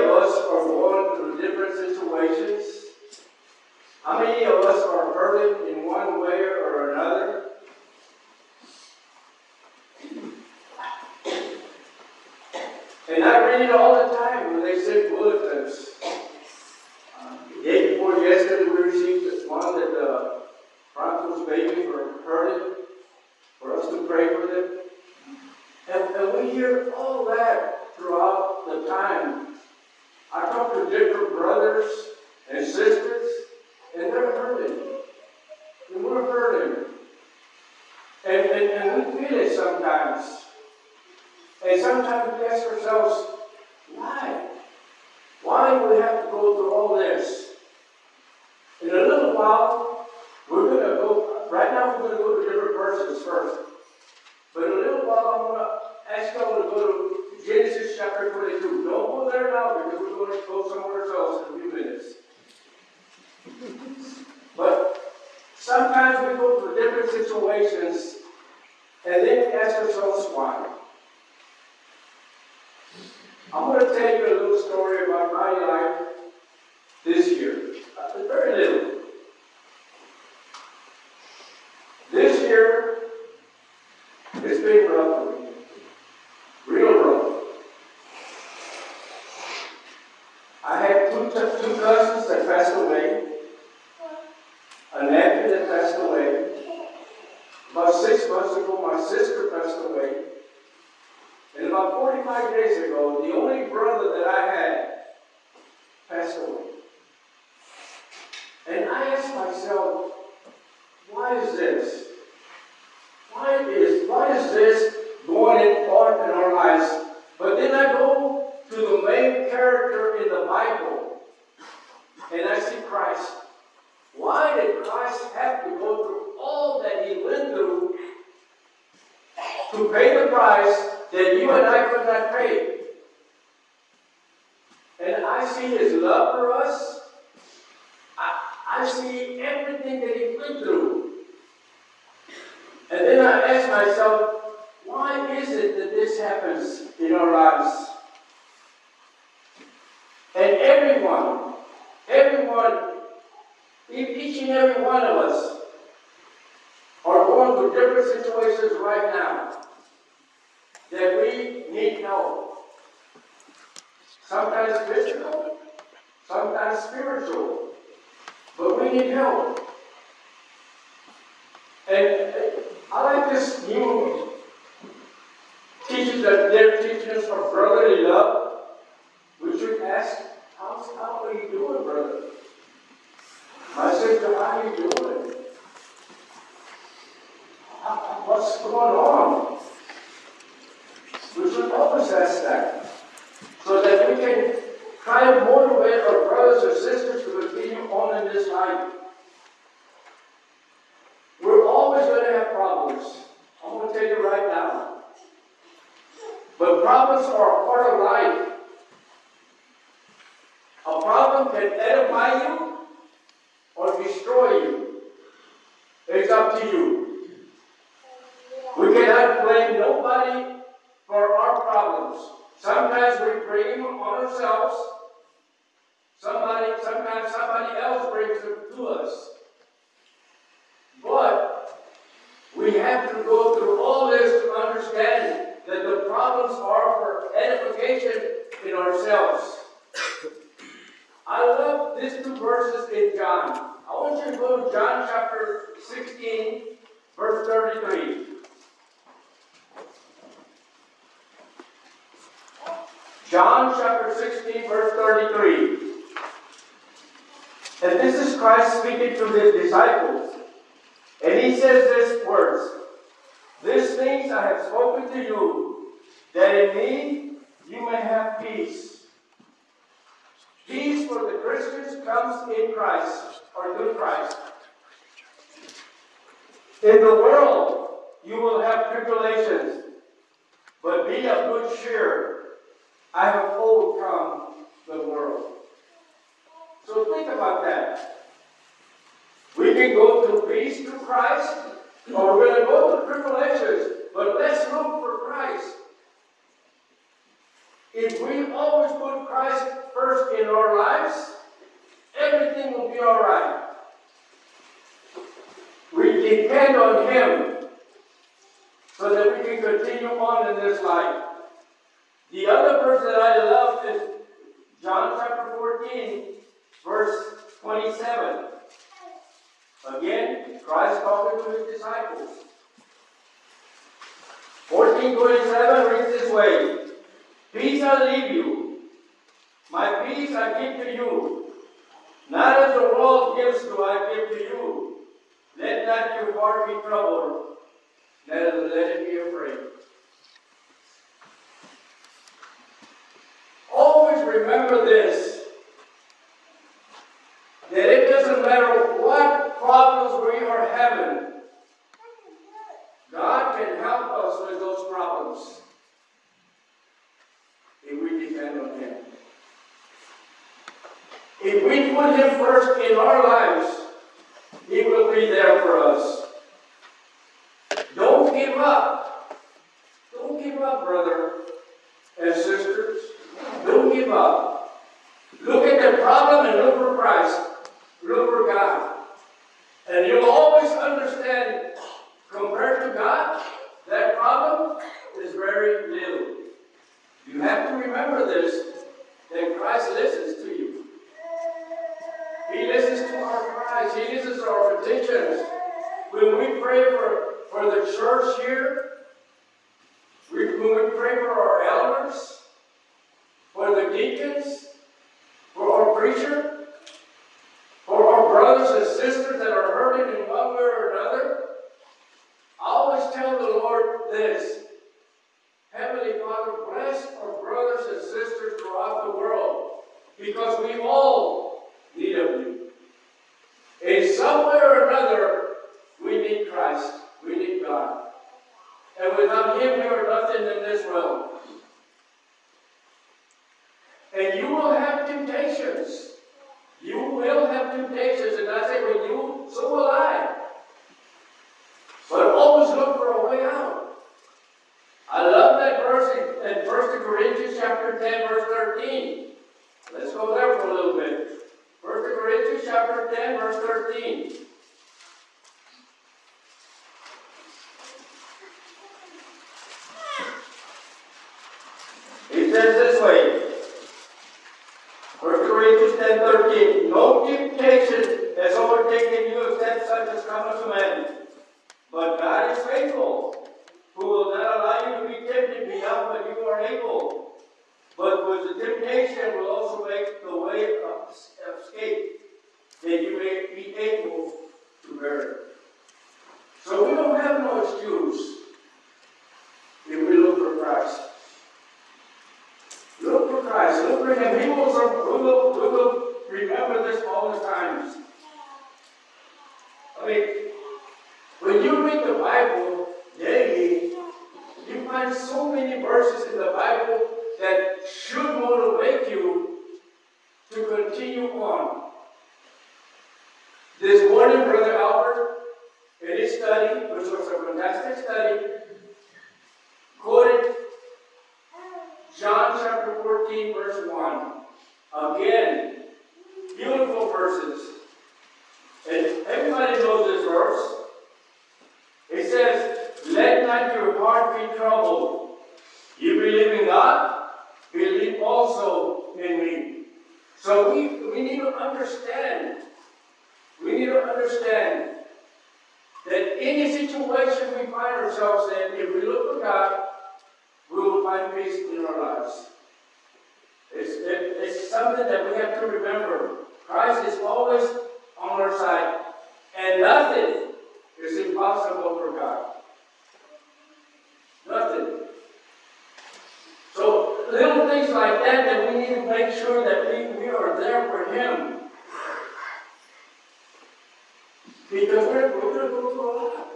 of us are going through different situations? How many of us are hurting in one way or another? And I read it all the time when they send bulletins. The day before yesterday, we received one that Bronco's baby were hurting, for us to pray for them. And we hear all that throughout the time. I talk to different brothers and sisters, and they're hurting. And we're hurting. And we feel it sometimes. And sometimes we ask ourselves, why? Why do we have to go through all this? In a little while, we're going to go, right now we're going to go to different verses first. But in a little while, I'm going to ask y'all to go to Genesis chapter 22. Don't go there now because we're going to go somewhere else in a few minutes. But sometimes we go through different situations and then we ask ourselves why. I'm going to tell you a little story about my life this year. Very little. This year, it's been rough for me. Real rough. I had two cousins that passed away. A nephew that passed away. About 6 months ago, my sister passed away. And about 45 days ago, the only brother that I had passed away. And I asked myself, why is this? Why is this going on in our lives? But then I go to the main character in the Bible, and I see Christ. Why did Christ have to go through all that he went through to pay the price that you and I could not pay? And I see his love for us. I see everything that he went through. And then I ask myself, why is it that this happens in our lives? And everyone, each and every one of us are going through different situations right now that we need help. Sometimes physical, sometimes spiritual. But we need help. And I like this new teaching that they're teaching us for brotherly love. We should ask, how are you doing, brother? My sister, how are you doing? What's going on? We should always ask that, so that we can try to motivate our brothers and sisters to continue on in this life. We're always going to have problems. I'm going to tell you right now. But problems are a part of life. A problem can edify you or destroy you. It's up to you. We cannot blame nobody for our problems. Sometimes we bring them on ourselves. Sometimes somebody else brings them to us. But we have to go through all this to understand that the problems are for edification in ourselves. I love these two verses in John. I want you to go to John chapter 16, verse 33. John chapter 16, verse 33. And this is Christ speaking to his disciples. And he says these words, "These things I have spoken to you, that in me you may have peace." Peace for the Christians comes in Christ, or through Christ. In the world you will have tribulations, but be of good cheer. I have overcome the world. So think about that. We can go through peace through Christ, or we're going to go through tribulations, but let's look for Christ. If we always put Christ so that we can continue on in this life. The other verse that I love is John chapter 14, verse 27. Again, Christ talking to his disciples. 14:27 reads this way: Peace I leave you, my peace I give to you. Not as the world gives do I give to you. Let not your heart be troubled, neither let it be afraid. Always remember this, that it doesn't matter what problems we are having, God can help us with those problems if we depend on Him. If we put Him first in our lives, He will be there for us. Don't give up. Don't give up, brother and sisters. Don't give up. Look at the problem and look for Christ. Look for God. And you'll always understand, compared to God, that problem is very little. You have to remember this, that Christ listens to you. He listens to our cries. He listens to our petitions. When we pray for the church here, when we pray for our elders, for the deacons, for our preacher, for our brothers and sisters that are hurting in one way or another, I always tell the Lord this: Heavenly Father, bless our brothers and sisters throughout the world, because we all need of you. In some way or another, we need Christ. We need God. And without Him, we are nothing in this world. And you will have temptations. You will have temptations. And I say, well, you, so will I. But always look for a way out. I love that verse in 1 Corinthians chapter 10, verse 13. Let's go there for a little bit. 1 Corinthians chapter 10, verse 13. It says this way, 1 Corinthians 10:13, no temptation has overtaken you except such as cometh to man. But God is faithful, who will not allow you to be tempted beyond what you are able, but with the temptation will also make the way of escape, that you may be able to bear it. So we don't have no excuse if we look for Christ. Look for Christ. Look for Him. We will remember this all the times. I mean, when you read the Bible daily, you find so many verses in the Bible that should motivate you to continue on. This morning, Brother Albert, in his study, which was a fantastic study, quoted John chapter 14, verse 1. Again, beautiful verses. And everybody knows this verse. It says, let not your heart be troubled. You believe in God, believe also in me. So we need to understand. We need to understand that any situation we find ourselves in, if we look for God, we will find peace in our lives. It's something that we have to remember. Christ is always on our side. And nothing is impossible for God. Nothing. So little things like that we need to make sure that we are there for Him. Because we're going to go through a lot.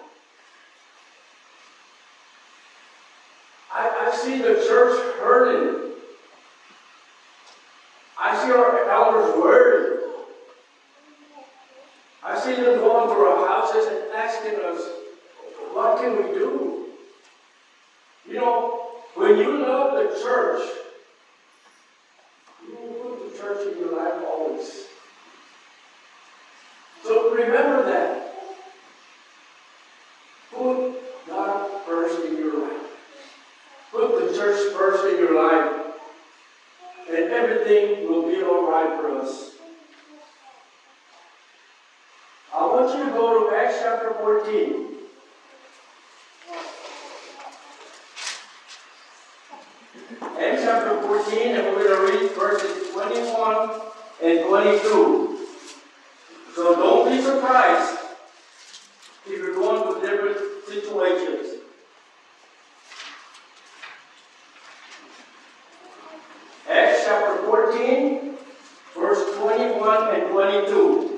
I see the church hurting. I see our elders worried. I see them going through our houses and asking us, what can we do? You know, when you love the church, you will put the church in your life always. So remember that. Put God first in put the church first in your life, and everything will be all right for us. I want you to go to Acts chapter 14. Acts chapter 14, and we're going to read verses 21 and 22. So don't be surprised if you're going through different situations. Acts chapter 14, verse 21 and 22.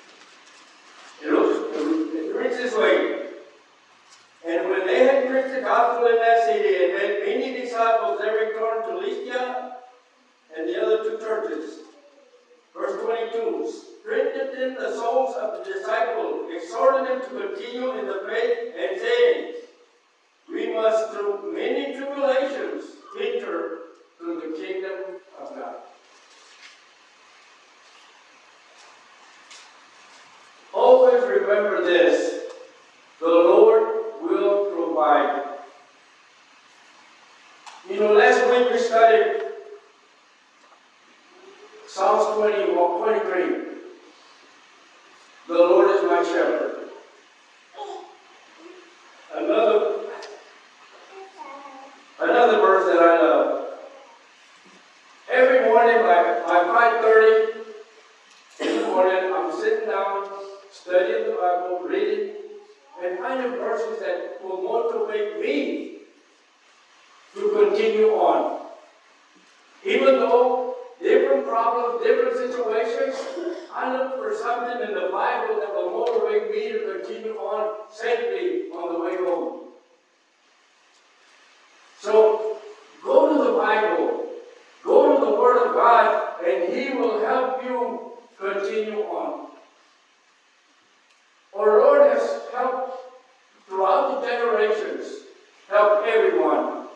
It reads this way. And when they had preached the gospel in that city and made many disciples, they returned to Lystra and the other two churches. Verse 22. Strengthening the souls of the disciples, exhorting them to continue in the faith, and saying, we must through many tribulations enter through the kingdom of God. Always remember this. The Lord will provide. You know, last week we studied Psalms 23. The Lord is my shepherd. Another verse that I love. Every morning by 5:30 in the morning, I'm sitting down, studying the Bible, reading, and finding verses that will motivate me to continue on. Even though different problems, different situations, I look for something in the Bible that will motivate me to continue on safely on the way home. So, go to the Bible, go to the Word of God, and He will help you continue on. Our Lord has helped throughout the generations, helped everyone.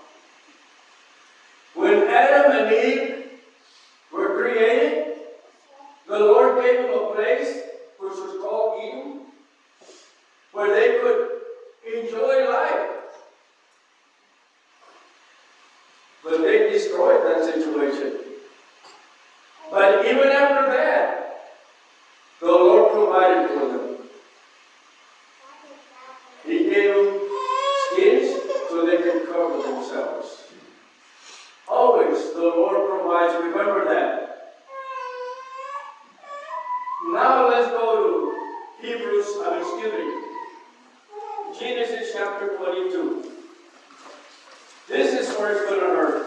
When Adam and Eve were created, the Lord gave them a place, which was called Eden, where they could enjoy life. But they destroyed that situation. But even after that, the Lord provided for them. He gave them skins so they could cover themselves. Always the Lord provides. Remember that. Now let's go to Genesis chapter 22. This is where it's going to hurt.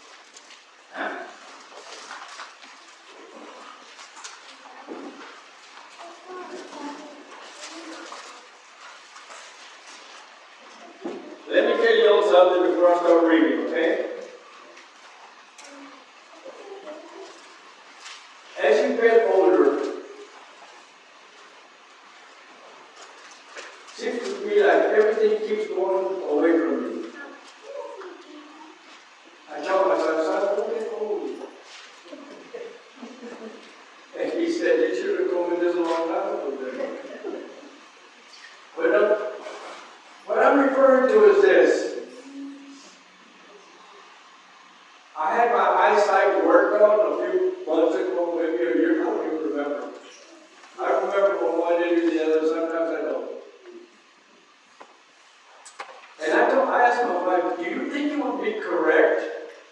Let me tell you all something before I start reading, okay? As you get older, it seems to be like everything keeps going away from you. I tell my son, don't get old. And he said, you should have told me this a long time ago. But what I'm referring to is this. I had my eyesight worked on a few months ago, maybe a year ago, I don't even remember. I remember from one day to the other, sometimes I don't. And I asked my wife, do you think it would be correct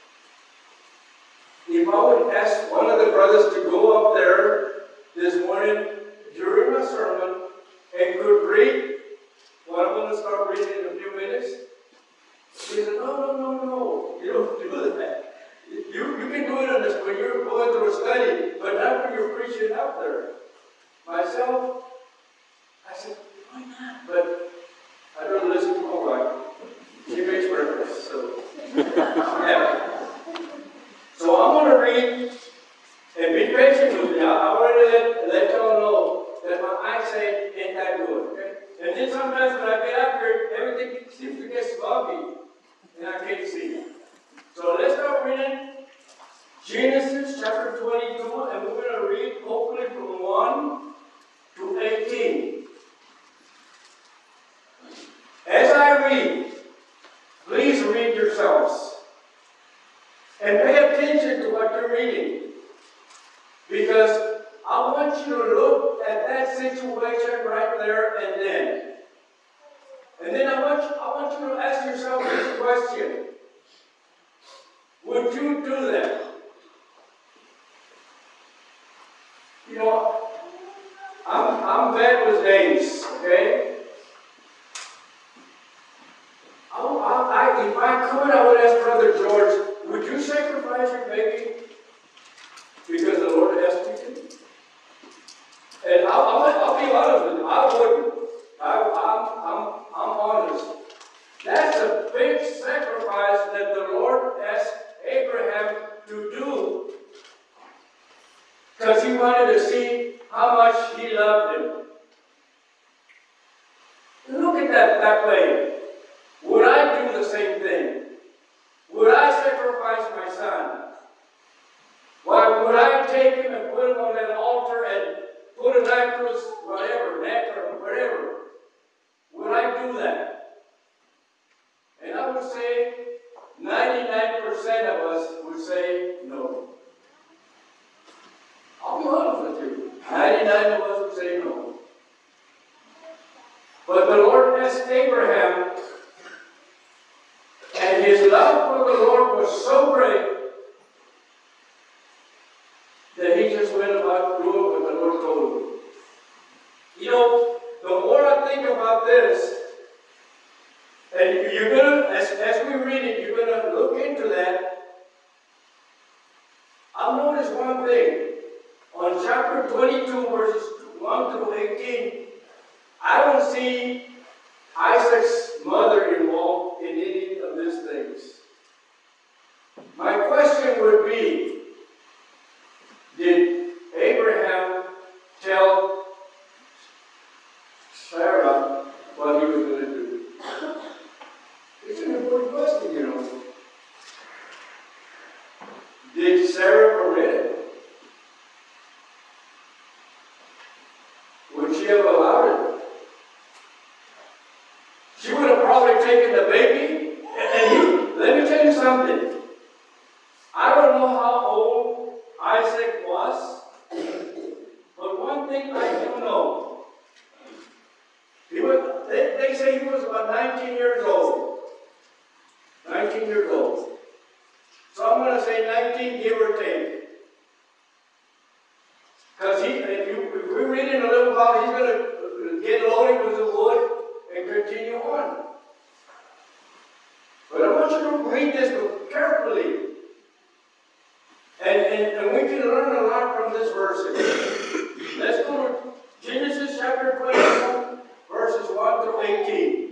if I would ask one of the brothers to go up there this morning during my sermon and could read what I'm going to start reading in a few minutes? He said, no, you don't do that. You can do it on this when you're going through a study, but not when you're preaching out there. Myself, I said, why not? But I don't listen to my wife. She makes breakfast, so yeah. So I'm going to read and be patient with me. I want to let y'all know that my eyesight ain't that good, okay? And then sometimes when I get up here, everything seems to get foggy, and I can't see. So let's start reading Genesis chapter 22, and we're going to read hopefully from 1 to 18. As I read, please read yourselves. reading. Because I want you to look at that situation right there and then. And then I want you to ask yourself this question. Would you do that? You know, I'm bad with names, okay? If I could, I would ask Brother George, would you sacrifice your baby because the Lord asked you to? And I'll be honest with you, I wouldn't. I'm honest. That's a big sacrifice that the Lord asked Abraham to do because he wanted to see how much he loved him. Look at that way. Would I do the same thing? Would I sacrifice my son? Why would I take him and put him on that altar and put a knife to his whatever, neck or whatever? Would I do that? And I would say 99% of us would say no. I'll be honest with you. 99 of us would say no. But the Lord asked Abraham, and his love for the Lord was so great that he just went about doing what the Lord told him. You know, the more I think about this, and you're going to, as we read it, you're going to look into that. I'll notice one thing. On chapter 22, verses 1 through 18, I don't see Isaac's mother involved in any of these things. My question would be, did Abraham tell Sarah what he was going to do? It's an important question, you know. Did Sarah permit it? Would she have allowed it? She would have probably taken the baby. And let me tell you something. I don't know how old Isaac was, but one thing I do know. They say he was about 19 years old. 19 years old. So I'm going to say 19, give or take. Because if we read in a little while, he's going to get loaded with the wood and continue on. But I want you to read this book carefully. And we can learn a lot from this verse. Let's go to Genesis chapter 21, verses 1 through 18.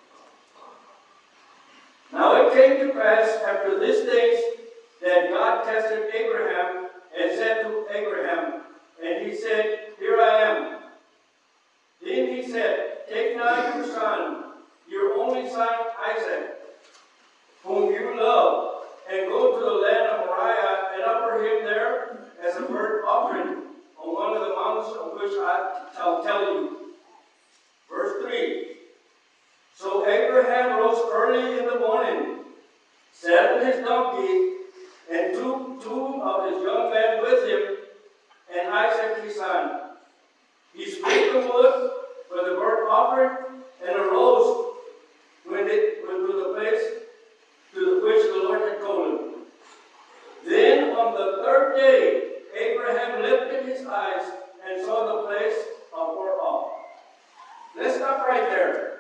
Now it came to pass after these things that God tested Abraham and said to Abraham, and he said, Here I am. Then he said, Take now your son, your only son Isaac, whom you love, and go to the land of Moriah and offer him there as a burnt offering on one of the mountains of which I'll tell you. Verse 3. So Abraham rose early in the morning, saddled his donkey, and took two of his young men with him, and Isaac his son. He split the wood for the burnt offering, and arose when it went to the place to which the Lord had told him. Then on the third day, Abraham lifted his eyes and saw the place afar off. Let's stop right there.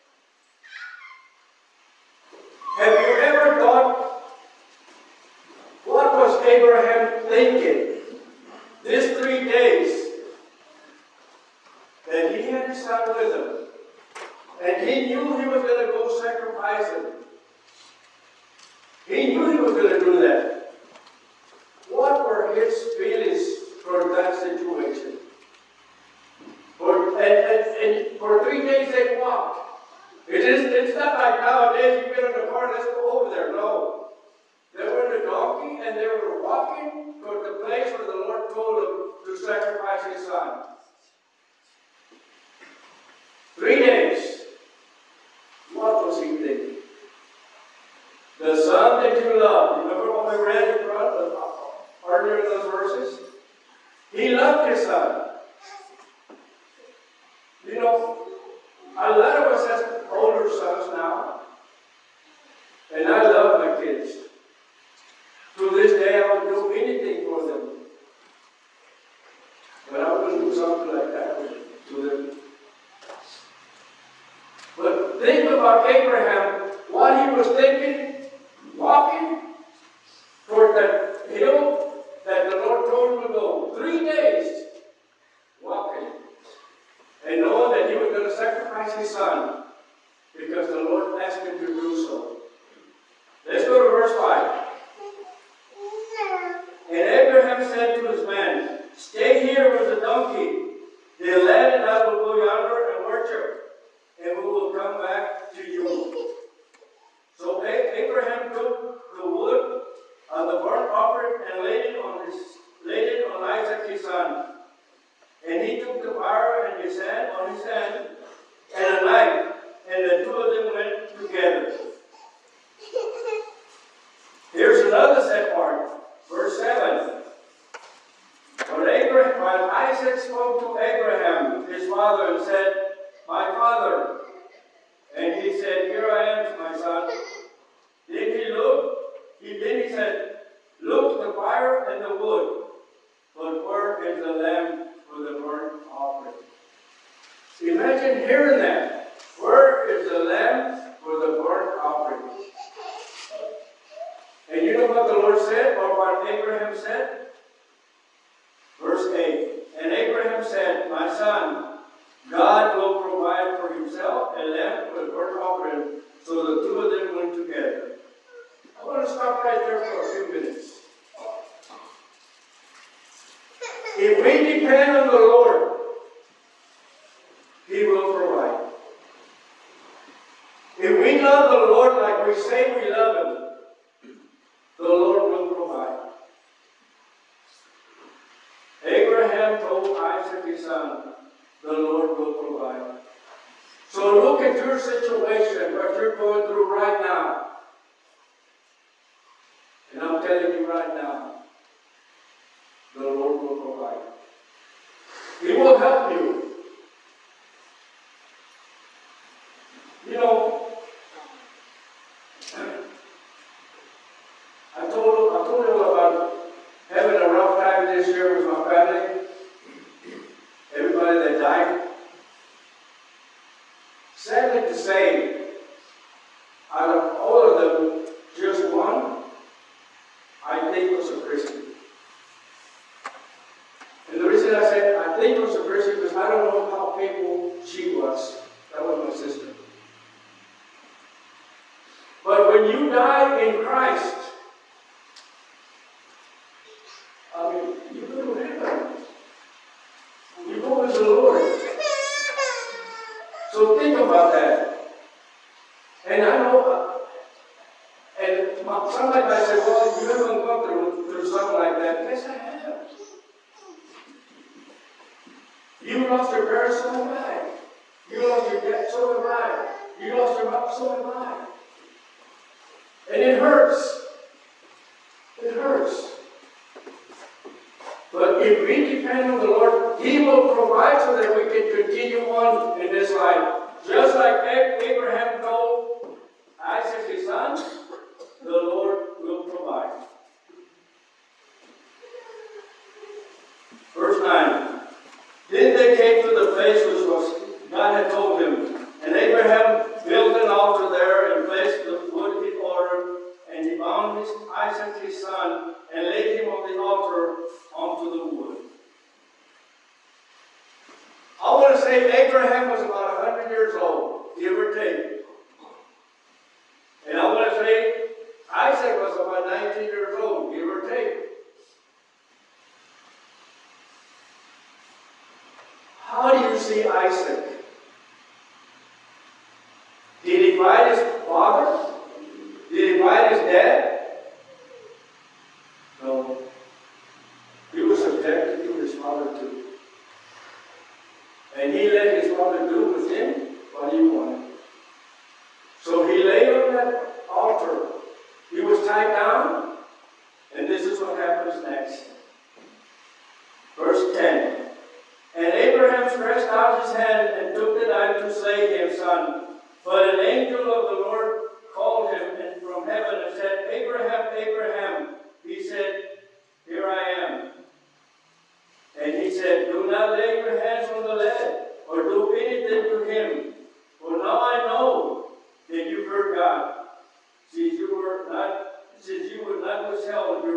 Have you ever thought, what was Abraham thinking? These 3 days that he had his son with him, and he knew he was going to go sacrifice him. He knew he was going to do that. What were his feelings for that situation? And for 3 days they walked. It's not like nowadays you get in the car, let's go over there. No. They were in the donkey and they were walking toward the place where the Lord told them to sacrifice his son. 3 days. What was he thinking? The son that you love. Remember what we read in front of earlier in those verses? He loved his son. You know, a lot of us have older sons now, and I love my kids. To this day, I would do anything for them. But I wouldn't do something like that to them. But think about Abraham, what he was thinking, walking toward that hill that the Lord told him to go. 3 days walking. And knowing that he was going to sacrifice his son because the Lord asked him to do so. Let's go to verse 5. And Abraham said to his man, "Stay here with the donkey. The lad and I will go yonder and worship, and we will come back to you." So Abraham took the wood of the burnt offering and laid it on Isaac his son. And he took the fire on his hand and a knife, and the two of them went together. Here's another set part. Verse 7. When Isaac spoke to Abraham, his father, and said, "My father," and he said, "Here I am, my son." Then he said, "Look, the fire and the wood, but where is the lamb for the burnt offering?" Imagine hearing that. Where is the lamb for the burnt offering? And you know what the Lord said, or what Abraham said? Verse 8. And Abraham said, "My son, God will provide for himself a lamb for the burnt offering." So the two of them went together. I want to stop right there for a few minutes. If we depend on the Lord, He will provide. If we love the Lord like we say we love Him, the Lord will provide. Abraham told Isaac his son, the Lord will provide. So look at your situation, what you're going through right now. And I'm telling you right now, the Lord will provide. He will help you. You know, I told you about having a rough time this year with my family. Everybody that died. Sadly to say, out of all of them, just one, I think was a Christian. And the reason I said I think was a Christian because I don't know how faithful she was. That was my sister. But when you die in Christ, I mean, you go to heaven. You go with the Lord. So think about that. And I know, somebody might say, "Well, you haven't gone through something like that." Yes, I have. You lost your parents, so have I. You lost your dad, so have I. You lost your mom, so have I. And it hurts. It hurts. But if we depend on the Lord, He will provide so that we can continue on in this life. Just like Abraham told Isaac his son, the Lord will provide. Verse 9. Then they came to the place which God had told him. And Abraham built an altar there and placed the wood in order. And he bound Isaac his son and laid him on the altar onto the wood. I want to say Abraham was about 100 years old, give or take. And I want to say Isaac was about 19 years old, give or take. How do you see Isaac? Did he fight his father? Did he fight his dad? No. He was subjected to his father too. And he let his father do with him what he wanted. So he lay on that altar. He was tied down. And this is what happens next.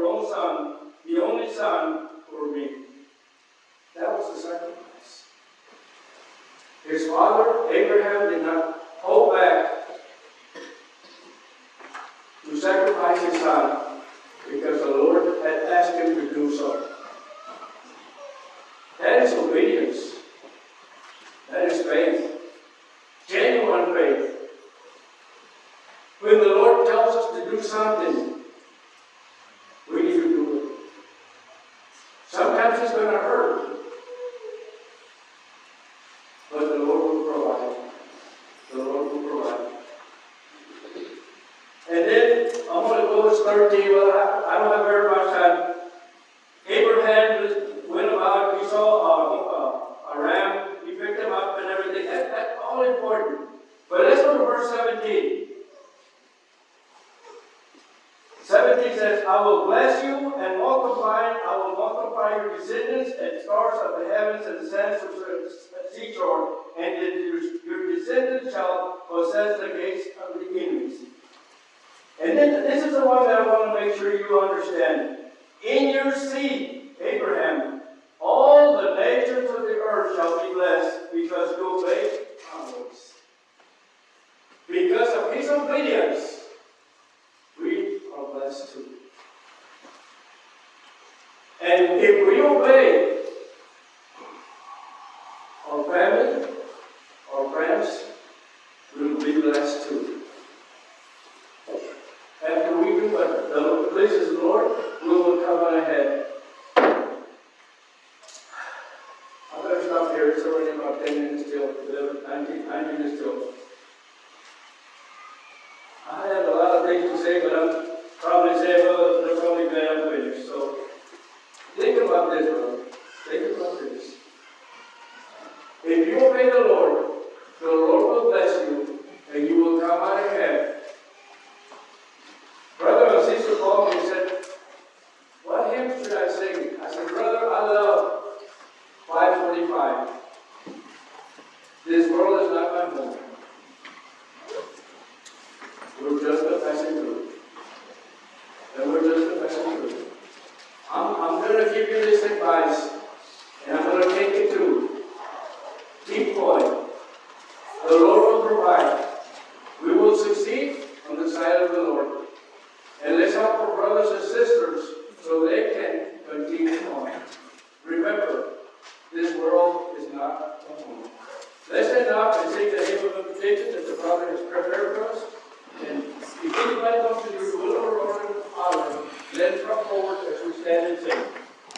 your own son, the only son, for me. That was the sacrifice. His father, Abraham, did not hold back to sacrifice his son because the Lord had asked him to do so. That is obedience. That is faith. Genuine faith. When the Lord tells us to do something, we need to do it. Sometimes it's going to hurt, but the Lord will provide. The Lord will provide. And then I'm going to go to 13. Well, I don't have very much time. Abraham went about, he saw a ram, he picked him up and everything. That's all important. But let's go to verse 17. 17 says, I will bless you and multiply, I will multiply your descendants and stars of the heavens and the sands of the seashore, and your descendants shall possess the gates of the enemies. And then this is the one that I want to make sure you understand. In your seed, Abraham, all the nations of the earth shall be blessed because you obey my voice. Because of his obedience, we are blessed too. And if we obey our family, our friends, we will be blessed too. After we do what the pleases the Lord, we will come on ahead. I better stop here. It's already about 10 minutes till 9 minutes till. I have a lot of things to say, but I'm probably saying, well, they're probably glad I'm finished. So think about this, brother. Think about this. If you obey the Lord will bless you, and you will come out ahead. Brother and sister called me and said, what hymn should I sing? I said, brother, I love 545. This world is not my home. We're just passing through. And we're just passing through. I'm going to give you this advice, and I'm going to take it too. Keep going. The Lord will provide. We will succeed on the side of the Lord. And let's help our brothers and sisters so they can continue on. Remember, this world is not a home. Let's end up and sing the hymn of invitation that the Father has prepared for us.